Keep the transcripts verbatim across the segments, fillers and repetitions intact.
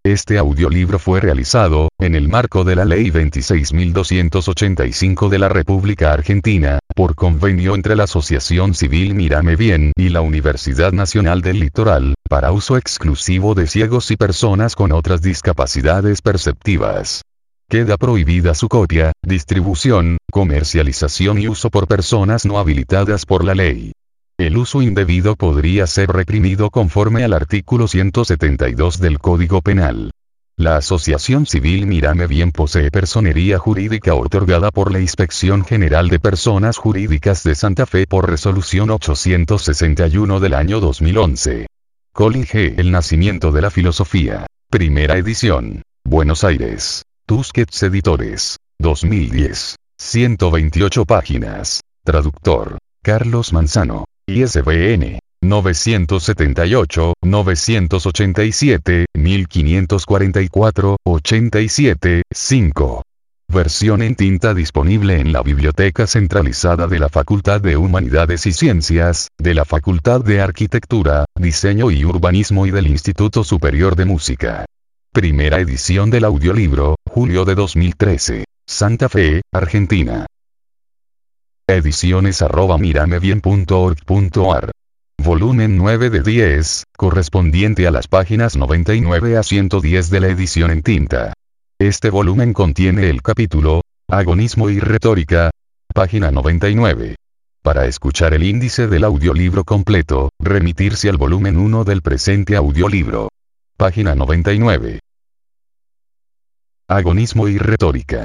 Este audiolibro fue realizado, en el marco de la Ley veintiséis mil doscientos ochenta y cinco de la República Argentina, por convenio entre la Asociación Civil Mírame Bien y la Universidad Nacional del Litoral, para uso exclusivo de ciegos y personas con otras discapacidades perceptivas. Queda prohibida su copia, distribución, comercialización y uso por personas no habilitadas por la ley. El uso indebido podría ser reprimido conforme al artículo ciento setenta y dos del Código Penal. La Asociación Civil Mírame Bien posee personería jurídica otorgada por la Inspección General de Personas Jurídicas de Santa Fe por resolución ochocientos sesenta y uno del año dos mil once. Colin G. El nacimiento de la filosofía. Primera edición. Buenos Aires. Tusquets Editores. dos mil diez. ciento veintiocho páginas. Traductor. Carlos Manzano. I S B N. novecientos setenta y ocho, novecientos ochenta y siete, mil quinientos cuarenta y cuatro, ochenta y siete, cinco. Versión en tinta disponible en la Biblioteca Centralizada de la Facultad de Humanidades y Ciencias, de la Facultad de Arquitectura, Diseño y Urbanismo y del Instituto Superior de Música. Primera edición del audiolibro, julio de dos mil trece. Santa Fe, Argentina. Ediciones arroba miramebien punto org punto ar. Volumen nueve de diez, correspondiente a las páginas noventa y nueve a ciento diez de la edición en tinta. Este volumen contiene el capítulo, Agonismo y Retórica, página noventa y nueve. Para escuchar el índice del audiolibro completo, remitirse al volumen uno del presente audiolibro. Página noventa y nueve. Agonismo y Retórica.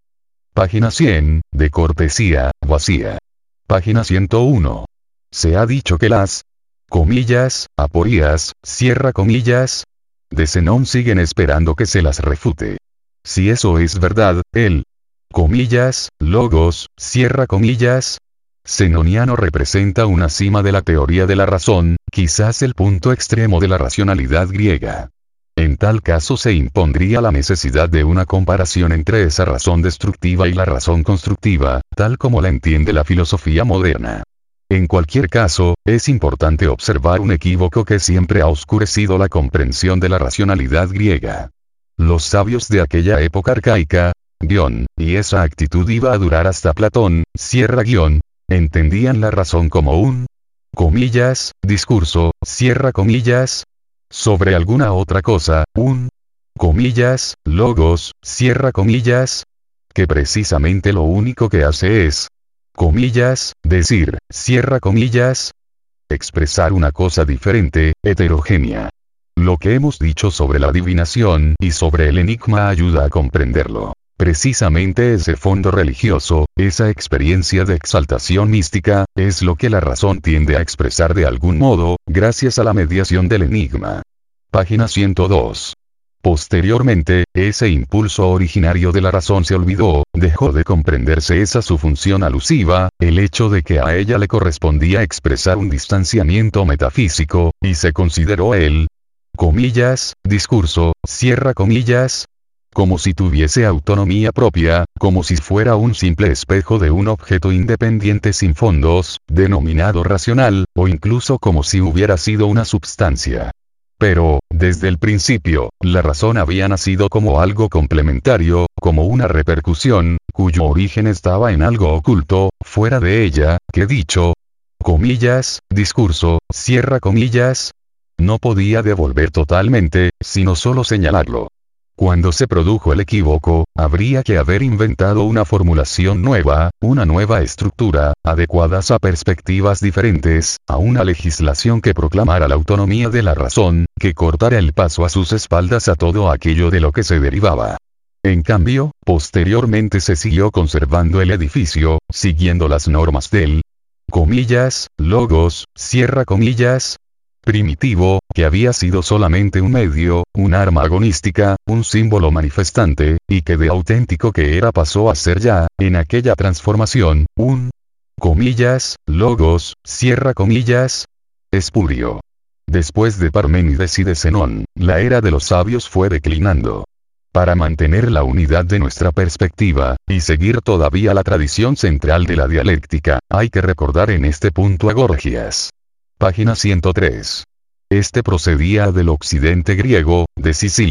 Página cien, de cortesía, vacía. Página ciento uno. Se ha dicho que las comillas, aporías, cierra comillas, de Zenón siguen esperando que se las refute. Si eso es verdad, el comillas, logos, cierra comillas, zenoniano representa una cima de la teoría de la razón, quizás el punto extremo de la racionalidad griega. En tal caso se impondría la necesidad de una comparación entre esa razón destructiva y la razón constructiva, tal como la entiende la filosofía moderna. En cualquier caso, es importante observar un equívoco que siempre ha oscurecido la comprensión de la racionalidad griega. Los sabios de aquella época arcaica, guión, y esa actitud iba a durar hasta Platón, cierra guión, entendían la razón como un, comillas, discurso, cierra comillas, sobre alguna otra cosa, un, comillas, logos, cierra comillas, que precisamente lo único que hace es, comillas, decir, cierra comillas, expresar una cosa diferente, heterogénea. Lo que hemos dicho sobre la adivinación y sobre el enigma ayuda a comprenderlo. Precisamente ese fondo religioso, esa experiencia de exaltación mística, es lo que la razón tiende a expresar de algún modo, gracias a la mediación del enigma. Página ciento dos. Posteriormente, ese impulso originario de la razón se olvidó, dejó de comprenderse esa su función alusiva, el hecho de que a ella le correspondía expresar un distanciamiento metafísico, y se consideró el, comillas, discurso, cierra comillas, como si tuviese autonomía propia, como si fuera un simple espejo de un objeto independiente sin fondos, denominado racional, o incluso como si hubiera sido una substancia. Pero, desde el principio, la razón había nacido como algo complementario, como una repercusión, cuyo origen estaba en algo oculto, fuera de ella, que dicho, comillas, discurso, cierra comillas, no podía devolver totalmente, sino solo señalarlo. Cuando se produjo el equívoco, habría que haber inventado una formulación nueva, una nueva estructura, adecuadas a perspectivas diferentes, a una legislación que proclamara la autonomía de la razón, que cortara el paso a sus espaldas a todo aquello de lo que se derivaba. En cambio, posteriormente se siguió conservando el edificio, siguiendo las normas del, comillas, logos, cierra comillas, primitivo, que había sido solamente un medio, un arma agonística, un símbolo manifestante, y que de auténtico que era pasó a ser ya, en aquella transformación, un, comillas, logos, cierra comillas, espurio. Después de Parménides y de Zenón, la era de los sabios fue declinando. Para mantener la unidad de nuestra perspectiva, y seguir todavía la tradición central de la dialéctica, hay que recordar en este punto a Gorgias. Página ciento tres. Este procedía del occidente griego, de Sicilia.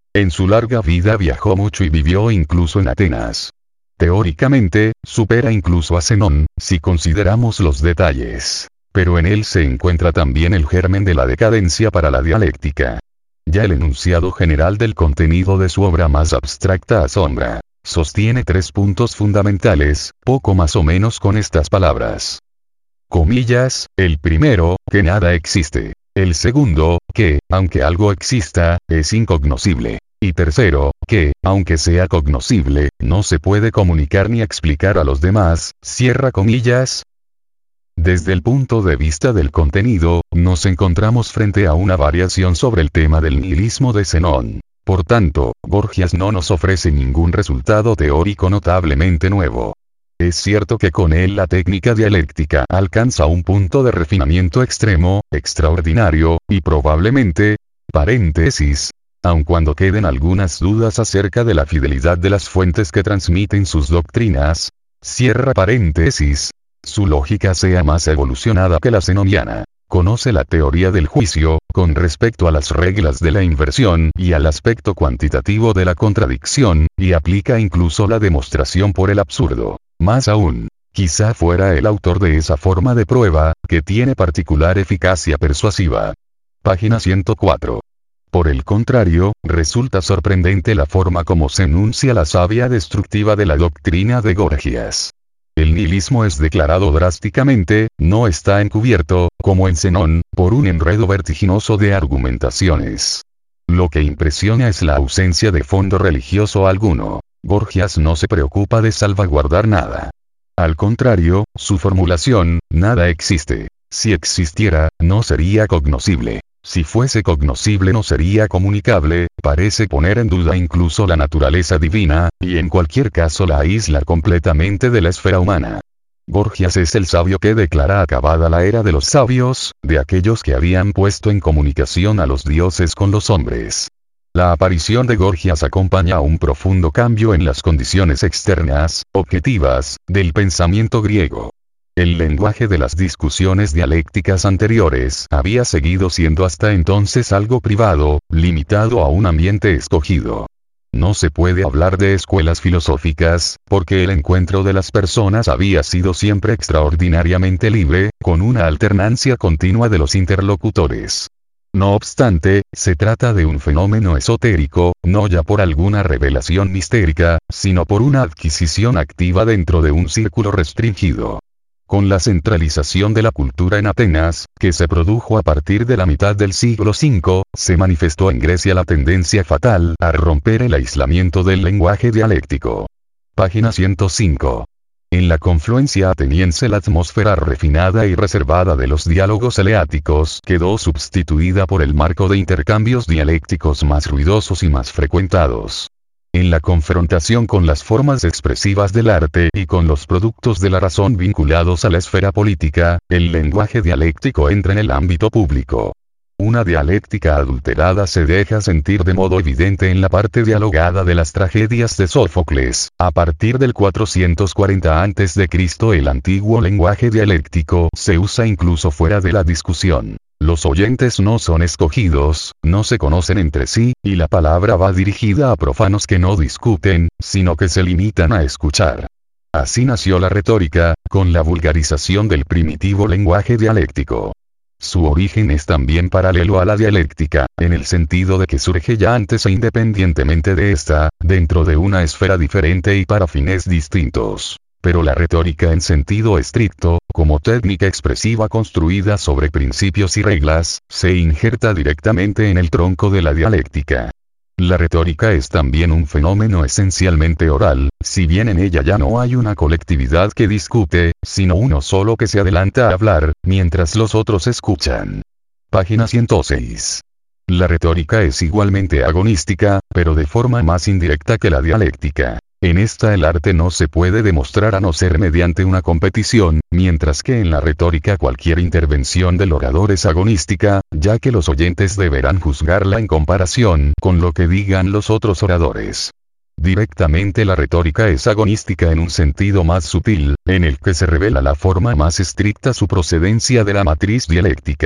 En su larga vida viajó mucho y vivió incluso en Atenas. Teóricamente, supera incluso a Zenón, si consideramos los detalles. Pero en él se encuentra también el germen de la decadencia para la dialéctica. Ya el enunciado general del contenido de su obra más abstracta asombra. Sostiene tres puntos fundamentales, poco más o menos con estas palabras. Comillas, el primero, que nada existe. El segundo, que, aunque algo exista, es incognoscible. Y tercero, que, aunque sea cognoscible, no se puede comunicar ni explicar a los demás, cierra comillas. Desde el punto de vista del contenido, nos encontramos frente a una variación sobre el tema del nihilismo de Zenón. Por tanto, Gorgias no nos ofrece ningún resultado teórico notablemente nuevo. Es cierto que con él la técnica dialéctica alcanza un punto de refinamiento extremo, extraordinario, y probablemente, paréntesis, aun cuando queden algunas dudas acerca de la fidelidad de las fuentes que transmiten sus doctrinas, cierra paréntesis, su lógica sea más evolucionada que la zenoniana. Conoce la teoría del juicio, con respecto a las reglas de la inversión y al aspecto cuantitativo de la contradicción, y aplica incluso la demostración por el absurdo. Más aún, quizá fuera el autor de esa forma de prueba, que tiene particular eficacia persuasiva. Página ciento cuatro. Por el contrario, resulta sorprendente la forma como se enuncia la savia destructiva de la doctrina de Gorgias. El nihilismo es declarado drásticamente, no está encubierto, como en Zenón, por un enredo vertiginoso de argumentaciones. Lo que impresiona es la ausencia de fondo religioso alguno. Gorgias no se preocupa de salvaguardar nada. Al contrario, su formulación, nada existe. Si existiera, no sería cognoscible. Si fuese cognoscible no sería comunicable, parece poner en duda incluso la naturaleza divina, y en cualquier caso la aísla completamente de la esfera humana. Gorgias es el sabio que declara acabada la era de los sabios, de aquellos que habían puesto en comunicación a los dioses con los hombres. La aparición de Gorgias acompaña a un profundo cambio en las condiciones externas, objetivas, del pensamiento griego. El lenguaje de las discusiones dialécticas anteriores había seguido siendo hasta entonces algo privado, limitado a un ambiente escogido. No se puede hablar de escuelas filosóficas, porque el encuentro de las personas había sido siempre extraordinariamente libre, con una alternancia continua de los interlocutores. No obstante, se trata de un fenómeno esotérico, no ya por alguna revelación mistérica, sino por una adquisición activa dentro de un círculo restringido. Con la centralización de la cultura en Atenas, que se produjo a partir de la mitad del siglo quinto, se manifestó en Grecia la tendencia fatal a romper el aislamiento del lenguaje dialéctico. Página ciento cinco. En la confluencia ateniense la atmósfera refinada y reservada de los diálogos eleáticos quedó sustituida por el marco de intercambios dialécticos más ruidosos y más frecuentados. En la confrontación con las formas expresivas del arte y con los productos de la razón vinculados a la esfera política, el lenguaje dialéctico entra en el ámbito público. Una dialéctica adulterada se deja sentir de modo evidente en la parte dialogada de las tragedias de Sófocles. A partir del cuatrocientos cuarenta antes de Cristo el antiguo lenguaje dialéctico se usa incluso fuera de la discusión. Los oyentes no son escogidos, no se conocen entre sí, y la palabra va dirigida a profanos que no discuten, sino que se limitan a escuchar. Así nació la retórica, con la vulgarización del primitivo lenguaje dialéctico. Su origen es también paralelo a la dialéctica, en el sentido de que surge ya antes e independientemente de esta, dentro de una esfera diferente y para fines distintos. Pero la retórica en sentido estricto, como técnica expresiva construida sobre principios y reglas, se injerta directamente en el tronco de la dialéctica. La retórica es también un fenómeno esencialmente oral, si bien en ella ya no hay una colectividad que discute, sino uno solo que se adelanta a hablar, mientras los otros escuchan. Página ciento seis. La retórica es igualmente agonística, pero de forma más indirecta que la dialéctica. En esta el arte no se puede demostrar a no ser mediante una competición, mientras que en la retórica cualquier intervención del orador es agonística, ya que los oyentes deberán juzgarla en comparación con lo que digan los otros oradores. Directamente la retórica es agonística en un sentido más sutil, en el que se revela la forma más estricta su procedencia de la matriz dialéctica.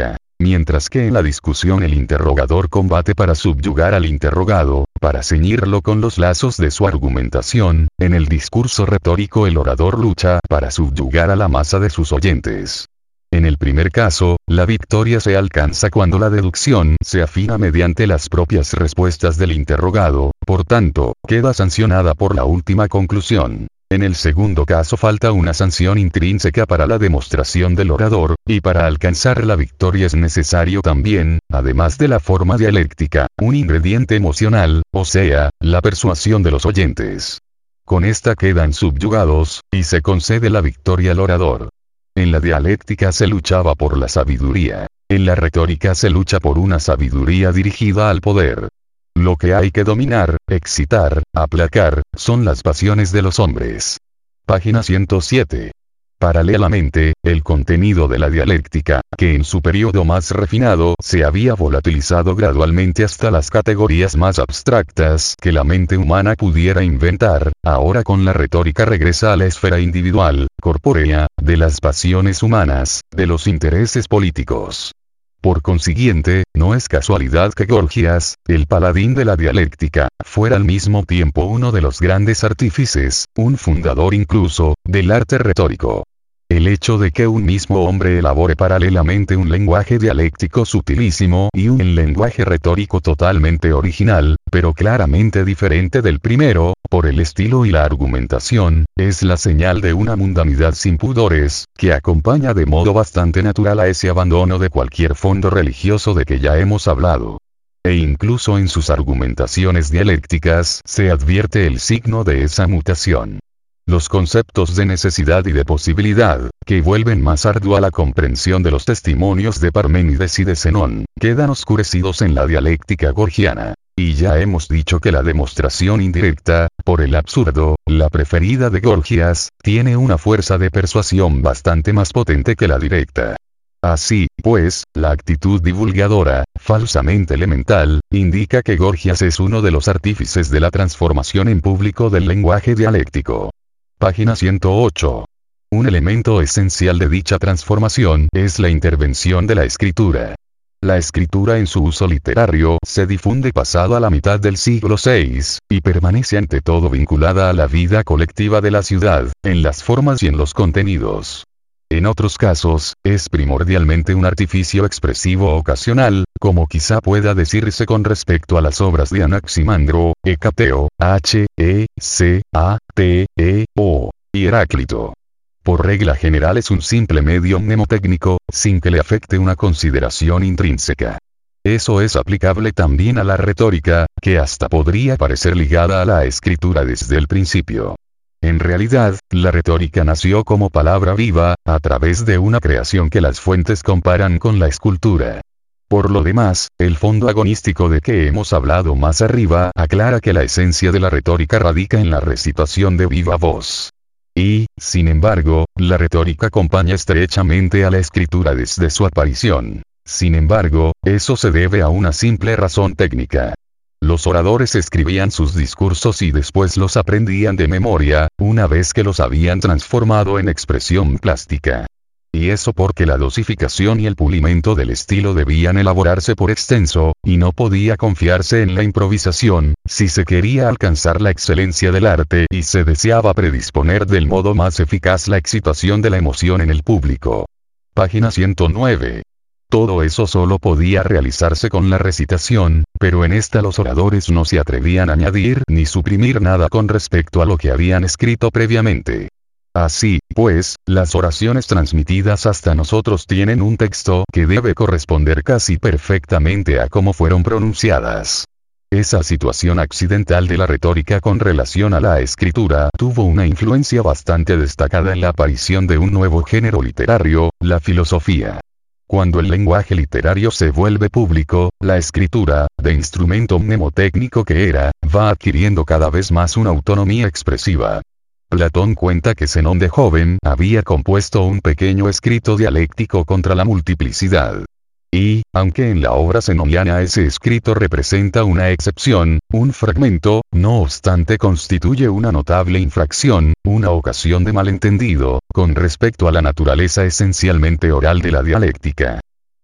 Mientras que en la discusión el interrogador combate para subyugar al interrogado, para ceñirlo con los lazos de su argumentación, en el discurso retórico el orador lucha para subyugar a la masa de sus oyentes. En el primer caso, la victoria se alcanza cuando la deducción se afina mediante las propias respuestas del interrogado, por tanto, queda sancionada por la última conclusión. En el segundo caso falta una sanción intrínseca para la demostración del orador, y para alcanzar la victoria es necesario también, además de la forma dialéctica, un ingrediente emocional, o sea, la persuasión de los oyentes. Con esta quedan subyugados, y se concede la victoria al orador. En la dialéctica se luchaba por la sabiduría. En la retórica se lucha por una sabiduría dirigida al poder. Lo que hay que dominar, excitar, aplacar, son las pasiones de los hombres. Página ciento siete. Paralelamente, el contenido de la dialéctica, que en su periodo más refinado se había volatilizado gradualmente hasta las categorías más abstractas que la mente humana pudiera inventar, ahora con la retórica regresa a la esfera individual, corpórea, de las pasiones humanas, de los intereses políticos. Por consiguiente, no es casualidad que Gorgias, el paladín de la dialéctica, fuera al mismo tiempo uno de los grandes artífices, un fundador incluso, del arte retórico. El hecho de que un mismo hombre elabore paralelamente un lenguaje dialéctico sutilísimo y un lenguaje retórico totalmente original, pero claramente diferente del primero, por el estilo y la argumentación, es la señal de una mundanidad sin pudores, que acompaña de modo bastante natural a ese abandono de cualquier fondo religioso de que ya hemos hablado. E incluso en sus argumentaciones dialécticas se advierte el signo de esa mutación. Los conceptos de necesidad y de posibilidad, que vuelven más ardua la comprensión de los testimonios de Parménides y de Zenón, quedan oscurecidos en la dialéctica gorgiana. Y ya hemos dicho que la demostración indirecta, por el absurdo, la preferida de Gorgias, tiene una fuerza de persuasión bastante más potente que la directa. Así, pues, la actitud divulgadora, falsamente elemental, indica que Gorgias es uno de los artífices de la transformación en público del lenguaje dialéctico. Página ciento ocho. Un elemento esencial de dicha transformación es la intervención de la escritura. La escritura en su uso literario se difunde pasado a la mitad del siglo seis, y permanece ante todo vinculada a la vida colectiva de la ciudad, en las formas y en los contenidos. En otros casos, es primordialmente un artificio expresivo ocasional, como quizá pueda decirse con respecto a las obras de Anaximandro, Hecateo, H, E, C, A, T, E, O, y Heráclito. Por regla general es un simple medio mnemotécnico, sin que le afecte una consideración intrínseca. Eso es aplicable también a la retórica, que hasta podría parecer ligada a la escritura desde el principio. En realidad, la retórica nació como palabra viva, a través de una creación que las fuentes comparan con la escultura. Por lo demás, el fondo agonístico de que hemos hablado más arriba aclara que la esencia de la retórica radica en la recitación de viva voz. Y, sin embargo, la retórica acompaña estrechamente a la escritura desde su aparición. Sin embargo, eso se debe a una simple razón técnica. Los oradores escribían sus discursos y después los aprendían de memoria, una vez que los habían transformado en expresión plástica. Y eso porque la dosificación y el pulimento del estilo debían elaborarse por extenso, y no podía confiarse en la improvisación, si se quería alcanzar la excelencia del arte y se deseaba predisponer del modo más eficaz la excitación de la emoción en el público. Página ciento nueve. Todo eso solo podía realizarse con la recitación, pero en esta los oradores no se atrevían a añadir ni suprimir nada con respecto a lo que habían escrito previamente. Así, pues, las oraciones transmitidas hasta nosotros tienen un texto que debe corresponder casi perfectamente a cómo fueron pronunciadas. Esa situación accidental de la retórica con relación a la escritura tuvo una influencia bastante destacada en la aparición de un nuevo género literario, la filosofía. Cuando el lenguaje literario se vuelve público, la escritura, de instrumento mnemotécnico que era, va adquiriendo cada vez más una autonomía expresiva. Platón cuenta que Zenón de joven había compuesto un pequeño escrito dialéctico contra la multiplicidad. Y, aunque en la obra zenoniana ese escrito representa una excepción, un fragmento, no obstante constituye una notable infracción, una ocasión de malentendido, con respecto a la naturaleza esencialmente oral de la dialéctica.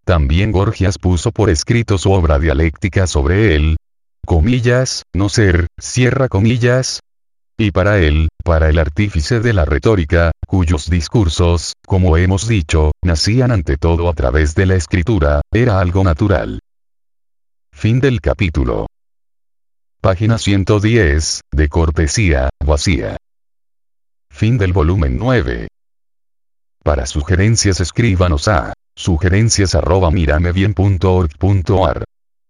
También Gorgias puso por escrito su obra dialéctica sobre él, comillas, no ser, cierra comillas. Y para él, para el artífice de la retórica, cuyos discursos, como hemos dicho, nacían ante todo a través de la escritura, era algo natural. Fin del capítulo. Página ciento diez, de cortesía, vacía. Fin del volumen nueve. Para sugerencias escríbanos a sugerencias arroba miramebien punto org punto ar.